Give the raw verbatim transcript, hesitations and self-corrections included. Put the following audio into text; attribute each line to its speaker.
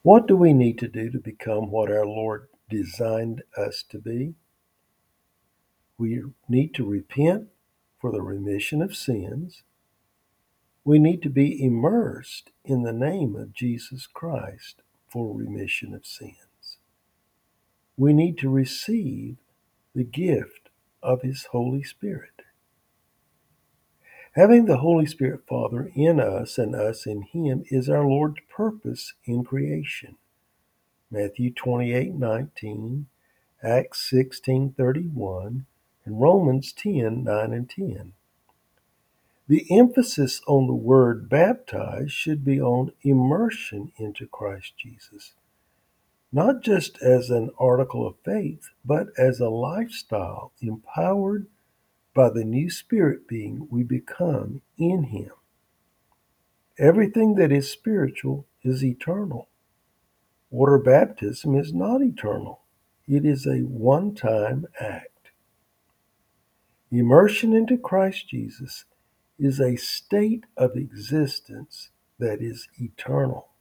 Speaker 1: What do we need to do to become what our Lord designed us to be? We need to repent for the remission of sins. We need to be immersed in the name of Jesus Christ for remission of sins. We need to receive the gift of His Holy Spirit. Having the Holy Spirit Father in us and us in Him is our Lord's purpose in creation. Matthew twenty-eight nineteen, Acts sixteen thirty-one, and Romans ten nine and ten. The emphasis on the word baptize should be on immersion into Christ Jesus, not just as an article of faith, but as a lifestyle empowered by the new spirit being we become in Him. Everything that is spiritual is eternal. Water baptism is not eternal. It is a one-time act. Immersion into Christ Jesus is a state of existence that is eternal.